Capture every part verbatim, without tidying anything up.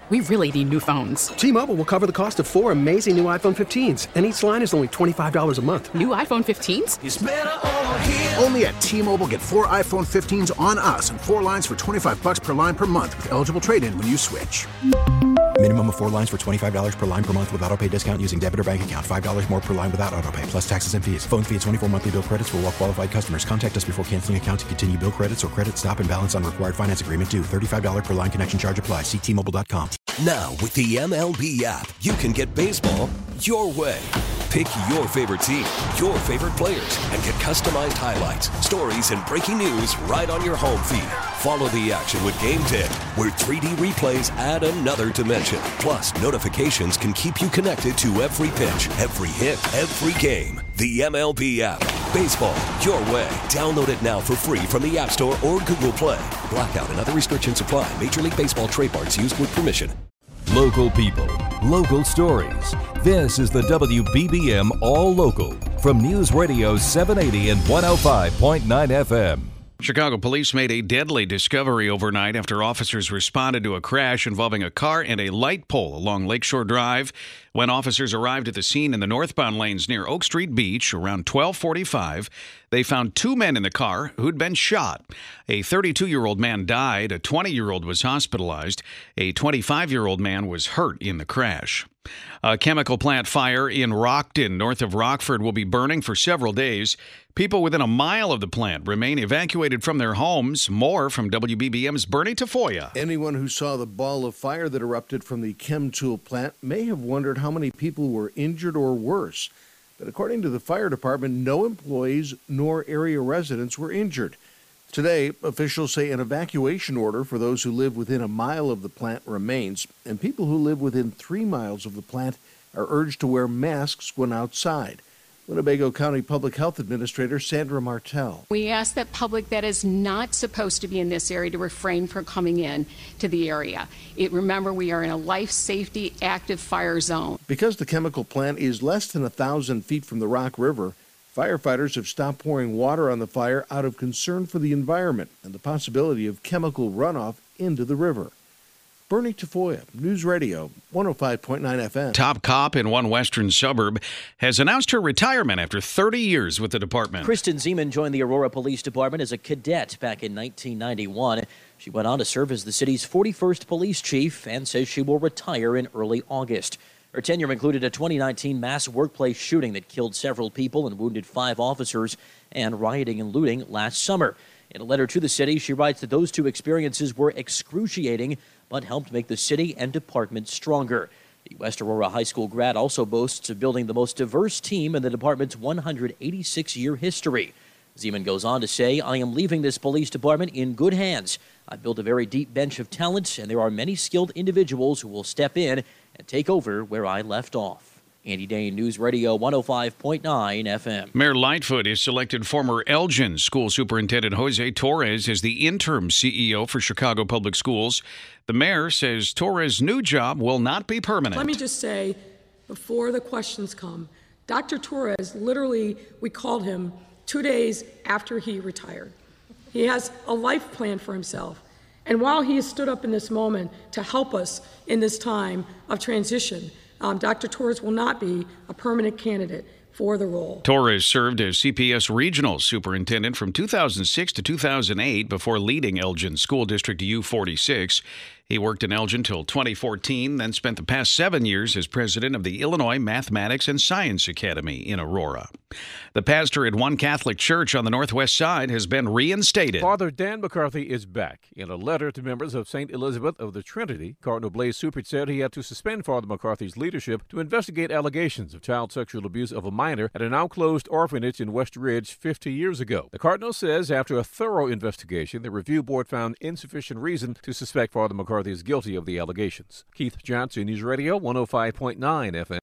We really need new phones. T-Mobile will cover the cost of four amazing new iPhone fifteens, and each line is only twenty-five dollars a month. New iPhone fifteens? It's better over here. Only at T-Mobile, get four iPhone fifteens on us and four lines for twenty-five dollars per line per month with eligible trade-in when you switch. Minimum of four lines for twenty-five dollars per line per month with autopay discount using debit or bank account. five dollars more per line without autopay, plus taxes and fees. Phone fee at twenty-four monthly bill credits for well-qualified customers. Contact us before canceling account to continue bill credits or credit stop and balance on required finance agreement due. thirty-five dollars per line connection charge applies. See T Mobile dot com. Now, with the M L B app, you can get baseball your way. Pick your favorite team, your favorite players, and get customized highlights, stories, and breaking news right on your home feed. Follow the action with Game Day, where three D replays add another dimension. Plus, notifications can keep you connected to every pitch, every hit, every game. The M L B app. Baseball your way. Download it now for free from the App Store or Google Play. Blackout and other restrictions apply. Major League Baseball trademarks used with permission. Local people, local stories. This is the W B B M All Local from News Radio seven eighty and one oh five point nine F M. Chicago police made a deadly discovery overnight after officers responded to a crash involving a car and a light pole along Lakeshore Drive. When officers arrived at the scene in the northbound lanes near Oak Street Beach around twelve forty-five, they found two men in the car who'd been shot. A thirty-two-year-old man died. A twenty-year-old was hospitalized. A twenty-five-year-old man was hurt in the crash. A chemical plant fire in Rockton, north of Rockford, will be burning for several days. People within a mile of the plant remain evacuated from their homes. More from W B B M's Bernie Tafoya. Anyone who saw the ball of fire that erupted from the Chemtool plant may have wondered how many people were injured or worse. But according to the fire department, no employees nor area residents were injured. Today, officials say an evacuation order for those who live within a mile of the plant remains, and people who live within three miles of the plant are urged to wear masks when outside. Winnebago County Public Health Administrator Sandra Martell. We ask that public that is not supposed to be in this area to refrain from coming in to the area. It, remember, we are in a life safety active fire zone. Because the chemical plant is less than a thousand feet from the Rock River, firefighters have stopped pouring water on the fire out of concern for the environment and the possibility of chemical runoff into the river. Bernie Tafoya, News Radio, one oh five point nine F M. Top cop in one western suburb has announced her retirement after thirty years with the department. Kristen Zeman joined the Aurora Police Department as a cadet back in nineteen ninety-one. She went on to serve as the city's forty-first police chief and says she will retire in early August. Her tenure included a twenty nineteen mass workplace shooting that killed several people and wounded five officers, and rioting and looting last summer. In a letter to the city, she writes that those two experiences were excruciating, but helped make the city and department stronger. The West Aurora High School grad also boasts of building the most diverse team in the department's one hundred eighty-six year history. Zeman goes on to say, "I am leaving this police department in good hands. I've built a very deep bench of talent, and there are many skilled individuals who will step in and take over where I left off." Andy Dane, News Radio one oh five point nine F M. Mayor Lightfoot has selected former Elgin School Superintendent Jose Torres as the interim C E O for Chicago Public Schools. The mayor says Torres' new job will not be permanent. Let me just say, before the questions come, Doctor Torres, literally, we called him two days after he retired. He has a life plan for himself. And while he has stood up in this moment to help us in this time of transition, Um, Doctor Torres will not be a permanent candidate for the role. Torres served as C P S Regional Superintendent from two thousand six to two thousand eight before leading Elgin School District U forty-six. He worked in Elgin till twenty fourteen, then spent the past seven years as president of the Illinois Mathematics and Science Academy in Aurora. The pastor at one Catholic church on the Northwest Side has been reinstated. Father Dan McCarthy is back. In a letter to members of Saint Elizabeth of the Trinity, Cardinal Blaise Supert said he had to suspend Father McCarthy's leadership to investigate allegations of child sexual abuse of a minor at a now-closed orphanage in West Ridge fifty years ago. The Cardinal says after a thorough investigation, the review board found insufficient reason to suspect Father McCarthy is guilty of the allegations. Keith Johnson, News Radio one oh five point nine F M.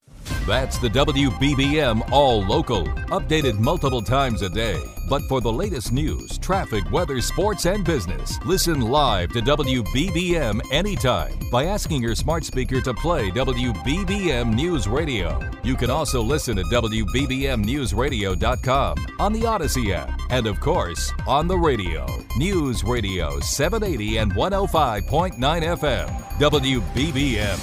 That's the W B B M All Local, updated multiple times a day. But for the latest news, traffic, weather, sports, and business, listen live to W B B M anytime by asking your smart speaker to play W B B M News Radio. You can also listen at W B B M news radio dot com, on the Odyssey app, and of course, on the radio. News Radio seven eighty and one oh five point nine F M, W B B M.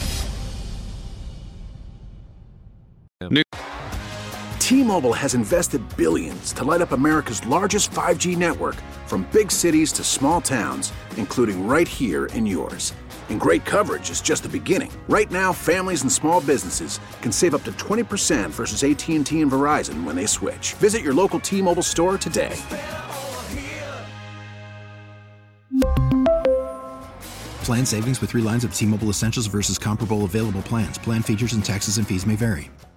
T-Mobile has invested billions to light up America's largest five G network, from big cities to small towns, including right here in yours. And great coverage is just the beginning. Right now, families and small businesses can save up to twenty percent versus A T and T and Verizon when they switch. Visit your local T-Mobile store today. Plan savings with three lines of T-Mobile Essentials versus comparable available plans. Plan features and taxes and fees may vary.